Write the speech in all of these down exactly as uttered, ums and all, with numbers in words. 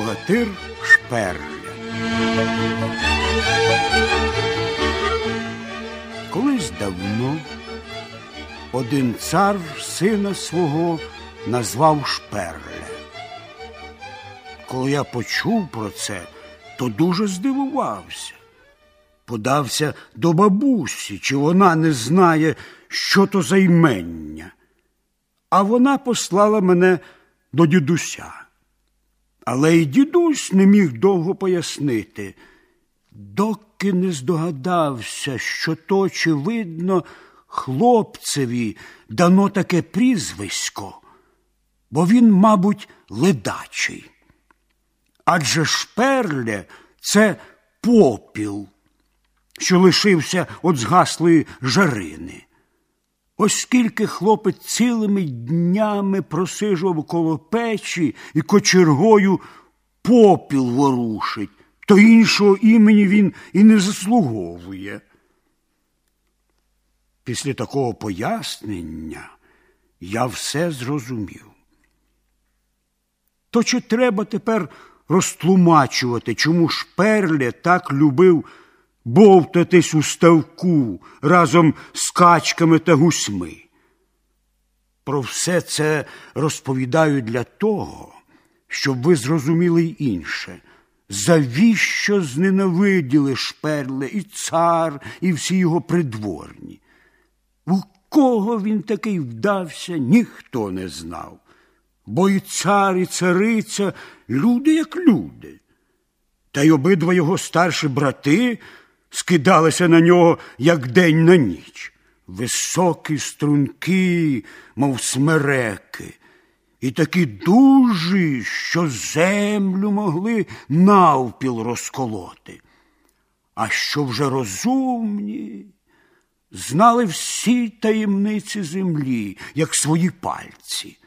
Богатир Шперля. Колись давно один цар сина свого назвав Шперля. Коли я почув про це, то дуже здивувався. Подався до бабусі, чи вона не знає, що то за імення. А вона послала мене до дідуся. Але й дідусь не міг довго пояснити, доки не здогадався, що то, очевидно, хлопцеві дано таке прізвисько, бо він, мабуть, ледачий. Адже Шперля – це попіл, що лишився від згаслої жарини. Оскільки хлопець цілими днями просижував коло печі і кочергою попіл ворушить, то іншого імені він і не заслуговує. Після такого пояснення я все зрозумів. То чи треба тепер розтлумачувати, чому Шперля так любив бовтатись у ставку разом з качками та гусьми? Про все це розповідаю для того, щоб ви зрозуміли й інше. Завіщо зненавиділи Шперля і цар, і всі його придворні? У кого він такий вдався, ніхто не знав. Бо і цар, і цариця – люди як люди. Та й обидва його старші брати скидалися на нього, як день на ніч. Високі, струнки, мов смереки, і такі дужі, що землю могли навпіл розколоти. А що вже розумні, знали всі таємниці землі, як свої пальці.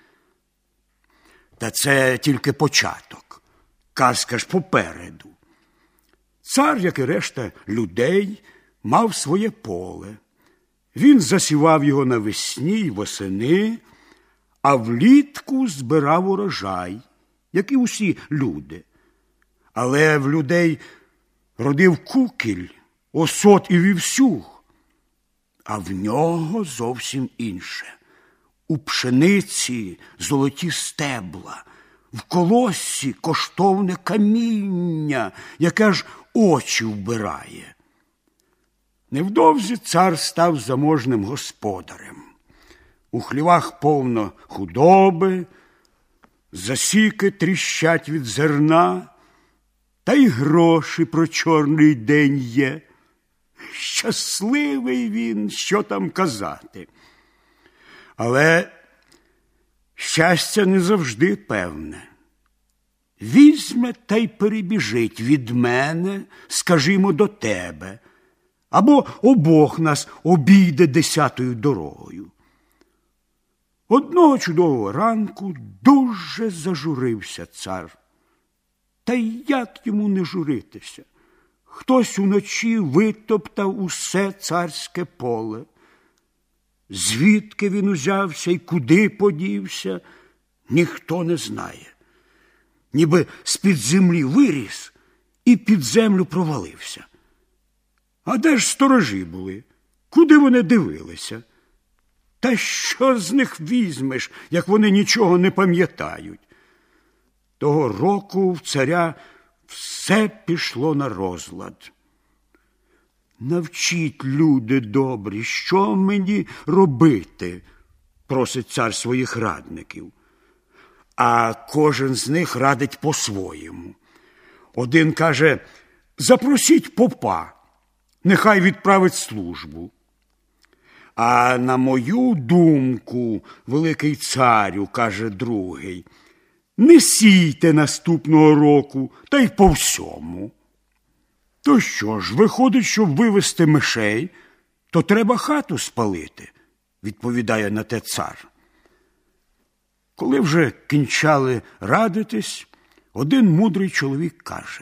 Та це тільки початок, казка ж попереду. Цар, як і решта людей, мав своє поле. Він засівав його навесні й восени, а влітку збирав урожай, як і усі люди. Але в людей родив кукіль, осот і вівсюг, а в нього зовсім інше. У пшениці золоті стебла, в колоссі коштовне каміння, яке ж очі вбирає. Невдовзі цар став заможним господарем. У хлівах повно худоби, засіки тріщать від зерна, та й гроші про чорний день є. Щасливий він, що там казати. Але щастя не завжди певне. Візьме та й перебіжить від мене, скажімо, до тебе, або обох нас обійде десятою дорогою. Одного чудового ранку дуже зажурився цар. Та й як йому не журитися? Хтось уночі витоптав усе царське поле. Звідки він узявся і куди подівся, ніхто не знає. Ніби з-під землі виріс і під землю провалився. А де ж сторожі були? Куди вони дивилися? Та що з них візьмеш, як вони нічого не пам'ятають? Того року в царя все пішло на розлад. Навчіть, люди добрі, що мені робити, просить цар своїх радників. А кожен з них радить по-своєму. Один каже, запросіть попа, нехай відправить службу. А на мою думку, великий царю, каже другий, не сійте наступного року, та й по всьому. То що ж, виходить, щоб вивести мишей, то треба хату спалити, відповідає на те цар. Коли вже кінчали радитись, один мудрий чоловік каже,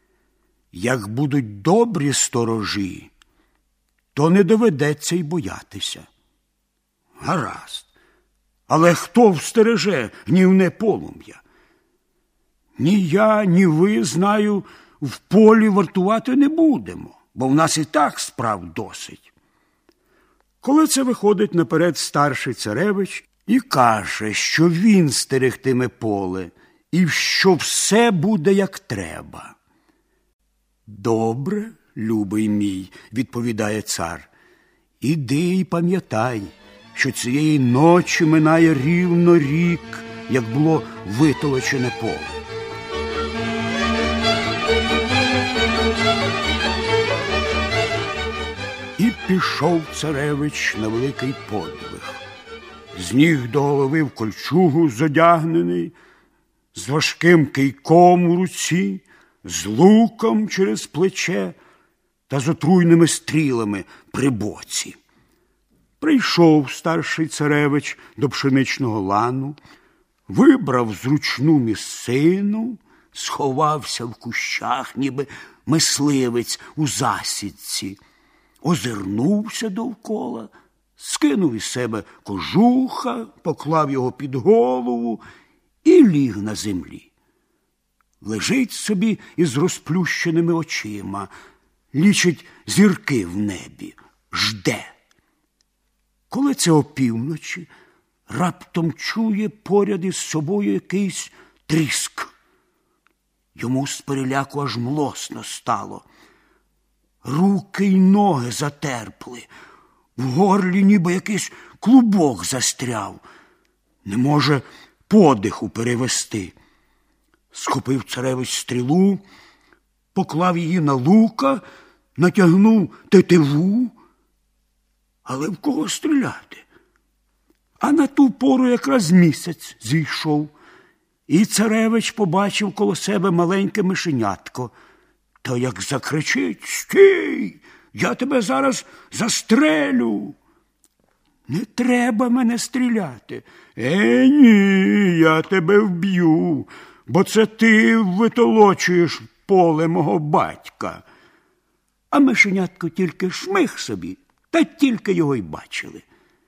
як будуть добрі сторожі, то не доведеться й боятися. Гаразд, але хто встереже гнівне полум'я? ні я, ні ви, знаю, в полі вартувати не будемо, бо в нас і так справ досить. Коли це виходить наперед старший царевич і каже, що він стерегтиме поле і що все буде як треба. Добре, любий мій, відповідає цар, іди і пам'ятай, що цієї ночі минає рівно рік, як було витолочене поле. І пішов царевич на великий подвиг. З ніг до голови в кольчугу зодягнений, з важким кийком у руці, з луком через плече та з отруйними стрілами при боці. Прийшов старший царевич до пшеничного лану, вибрав зручну місцину, сховався в кущах, ніби мисливець у засідці, озирнувся довкола, скинув із себе кожуха, поклав його під голову і ліг на землі. Лежить собі із розплющеними очима, лічить зірки в небі, жде. Коли це опівночі, раптом чує поряд із собою якийсь тріск. Йому з переляку аж млосно стало. Руки й ноги затерпли, в горлі ніби якийсь клубок застряв. Не може подиху перевести. Схопив царевич стрілу, поклав її на лука, натягнув тетиву. Але в кого стріляти? А на ту пору якраз місяць зійшов. І царевич побачив коло себе маленьке мишенятко. Та як закричить: «Стій! Я тебе зараз застрелю!» «Не треба мене стріляти!» «Е, ні, я тебе вб'ю, бо це ти витолочуєш поле мого батька!» А мишенятко тільки шмих собі, та тільки його й бачили.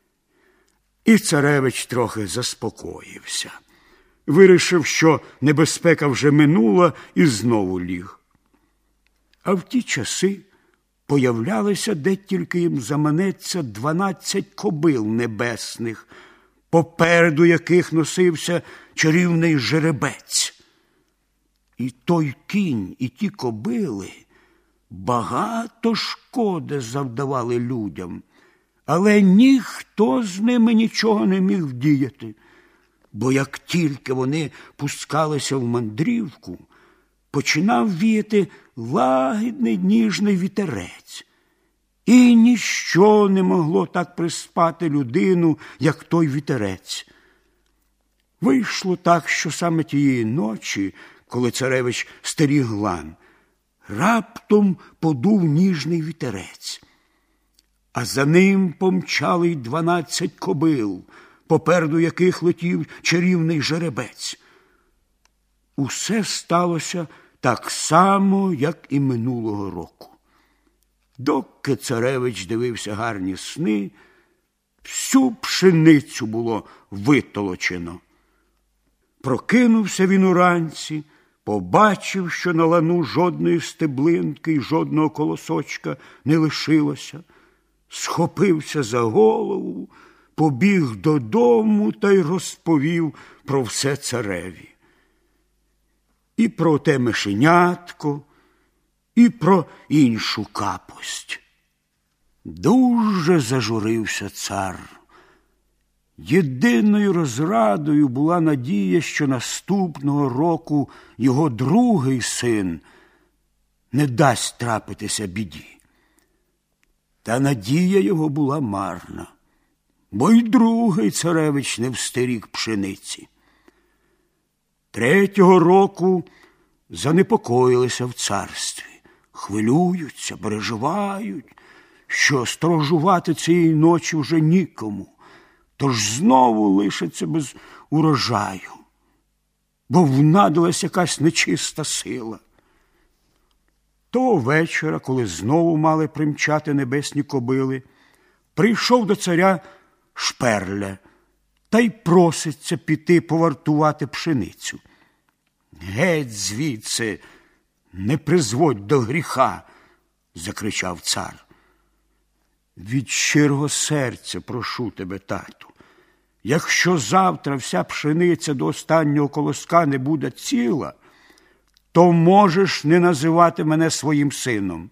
І царевич трохи заспокоївся. Вирішив, що небезпека вже минула, і знову ліг. А в ті часи появлялися, де тільки їм заманеться, дванадцять кобил небесних, попереду яких носився чарівний жеребець. І той кінь, і ті кобили багато шкоди завдавали людям, але ніхто з ними нічого не міг вдіяти, бо як тільки вони пускалися в мандрівку, починав віяти лагідний ніжний вітерець. І ніщо не могло так приспати людину, як той вітерець. Вийшло так, що саме тієї ночі, коли царевич стеріг лан, раптом подув ніжний вітерець, а за ним помчали й дванадцять кобил, попереду яких летів чарівний жеребець. Усе сталося так само, як і минулого року. Доки царевич дивився гарні сни, всю пшеницю було витолочено. Прокинувся він уранці, побачив, що на лану жодної стеблинки й жодного колосочка не лишилося, схопився за голову, побіг додому та й розповів про все цареві. І про те мишенятко, і про іншу капость. Дуже зажурився цар. Єдиною розрадою була надія, що наступного року його другий син не дасть трапитися біді. Та надія його була марна, бо й другий царевич не встеріг пшениці. Третього року занепокоїлися в царстві, хвилюються, переживають, що сторожувати цієї ночі вже нікому, тож знову лишаться без урожаю, бо внадилась якась нечиста сила. Того вечора, коли знову мали примчати небесні кобили, прийшов до царя Шперля та й проситься піти повартувати пшеницю. Геть звідси, не призводь до гріха, закричав цар. Від щирого серця прошу тебе, тату, якщо завтра вся пшениця до останнього колоска не буде ціла, то можеш не називати мене своїм сином.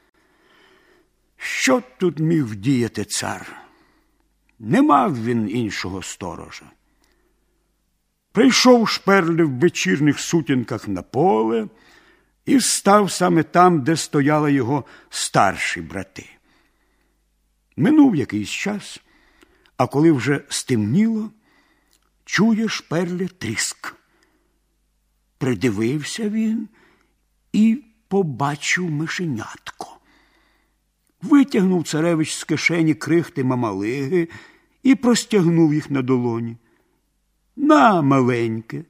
Що тут міг вдіяти цар? Не мав він іншого сторожа. Прийшов Шперле в вечірніх сутінках на поле і став саме там, де стояли його старші брати. Минув якийсь час, а коли вже стемніло, чує Шперле тріск. Придивився він і побачив мишенятко. Витягнув царевич з кишені крихти мамалиги і простягнув їх на долоні. На, маленьке,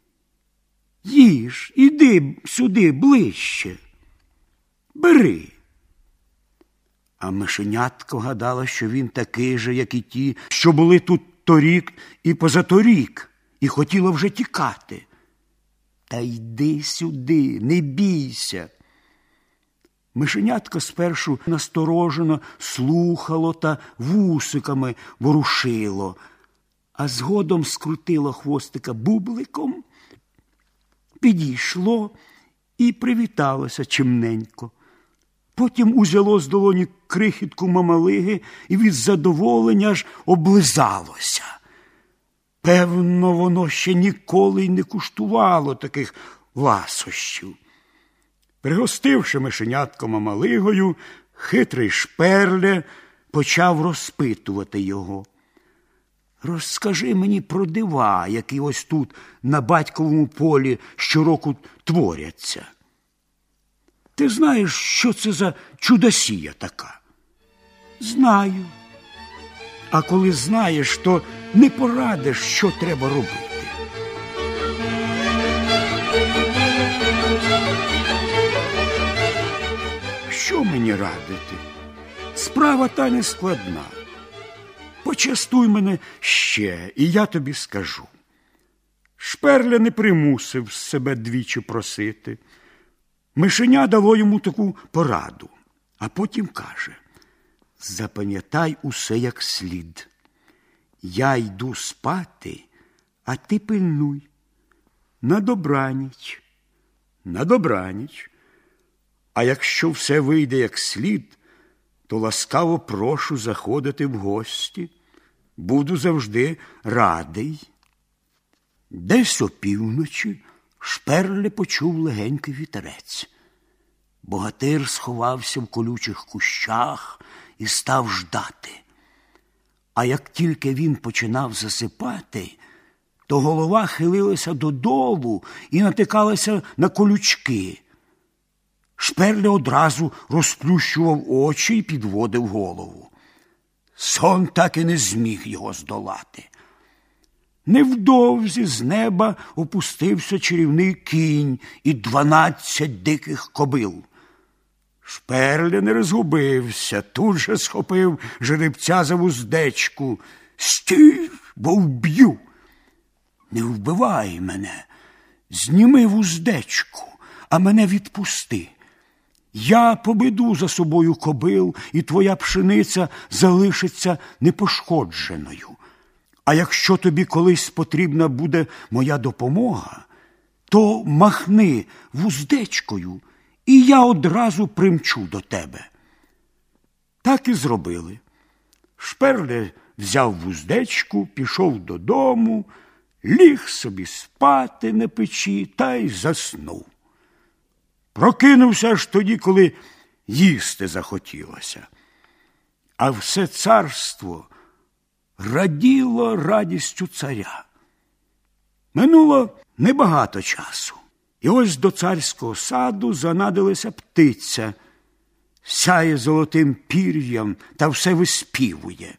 їж, іди сюди ближче, бери. А мишенятко гадала, що він такий же, як і ті, що були тут торік і позаторік, і хотіла вже тікати. Та йди сюди, не бійся. Мишенятко спершу насторожено слухало та вусиками ворушило, а згодом скрутило хвостика бубликом, підійшло і привіталося чимненько. Потім узяло з долоні крихітку мамалиги і від задоволення аж облизалося. Певно, воно ще ніколи й не куштувало таких ласощів. Пригостивши мишенятко мамалигою, хитрий Шперле почав розпитувати його. Розкажи мені про дива, які ось тут, на батьковому полі, щороку творяться. Ти знаєш, що це за чудосія така? Знаю. А коли знаєш, то не порадиш, що треба робити. Що мені радити? Справа та не складна. Почастуй мене ще, і я тобі скажу. Шперле не примусив себе двічі просити. Мишеня дало йому таку пораду, а потім каже: запам'ятай усе як слід. Я йду спати, а ти пильнуй. На добраніч, на добраніч. А якщо все вийде як слід, то ласкаво прошу заходити в гості. Буду завжди радий. Десь опівночі Шперле почув легенький вітерець. Богатир сховався в колючих кущах і став ждати. А як тільки він починав засипати, то голова хилилася додолу і натикалася на колючки. Шперле одразу розплющував очі і підводив голову. Сон так і не зміг його здолати. Невдовзі з неба опустився чарівний кінь і дванадцять диких кобил. Шперле не розгубився, тут же схопив жеребця за вуздечку. Стій, бо вб'ю. Не вбивай мене, зніми вуздечку, а мене відпусти. Я поведу за собою кобил, і твоя пшениця залишиться непошкодженою. А якщо тобі колись потрібна буде моя допомога, то махни вуздечкою, і я одразу примчу до тебе. Так і зробили. Шперле взяв вуздечку, пішов додому, ліг собі спати на печі та й заснув. Прокинувся аж тоді, коли їсти захотілося. А все царство раділо радістю царя. Минуло небагато часу. І ось до царського саду занадилася птиця, сяє золотим пір'ям та все виспівує.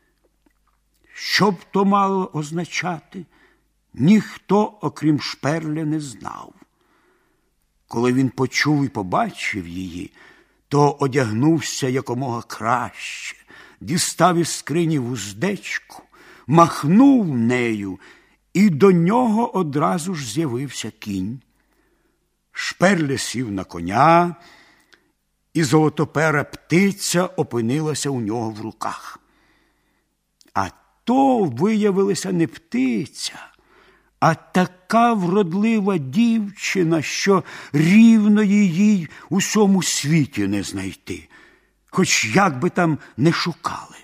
Що б то мало означати, ніхто, окрім Шперле, не знав. Коли він почув і побачив її, то одягнувся якомога краще, дістав із скрині вуздечку, махнув нею і до нього одразу ж з'явився кінь. Шперля сів на коня, і золотопера птиця опинилася у нього в руках. А то виявилася не птиця, а така вродлива дівчина, що рівної їй у всьому світі не знайти, хоч як би там не шукали.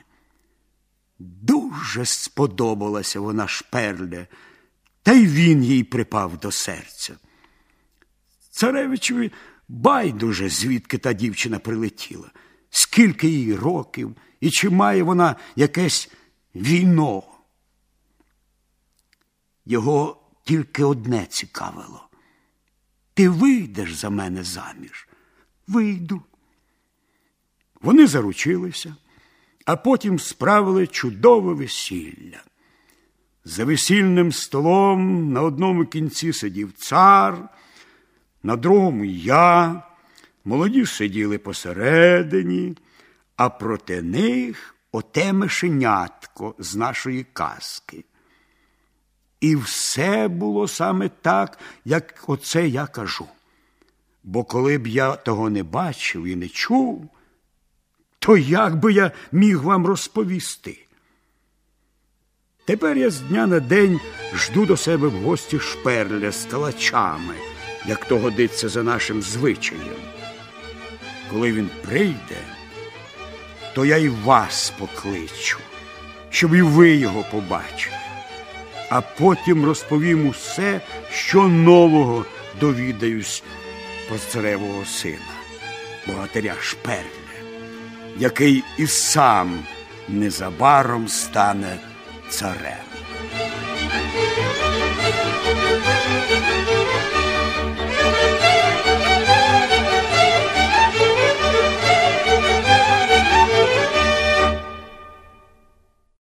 Дуже сподобалася вона Шперле, та й він їй припав до серця. Царевичеві байдуже, звідки та дівчина прилетіла, скільки їй років і чи має вона якесь війно. Його тільки одне цікавило. Ти вийдеш за мене заміж? Вийду. Вони заручилися, а потім справили чудове весілля. За весільним столом на одному кінці сидів цар, на другому я, молоді сиділи посередині, а проти них оте мишенятко з нашої казки. І все було саме так, як оце я кажу. Бо коли б я того не бачив і не чув, то як би я міг вам розповісти? Тепер я з дня на день жду до себе в гості Шперля з калачами, як то годиться за нашим звичаєм. Коли він прийде, то я і вас покличу, щоб і ви його побачили. А потім розповім усе, що нового довідаюсь про царевого сина, богатиря Шперля, який і сам незабаром стане царем.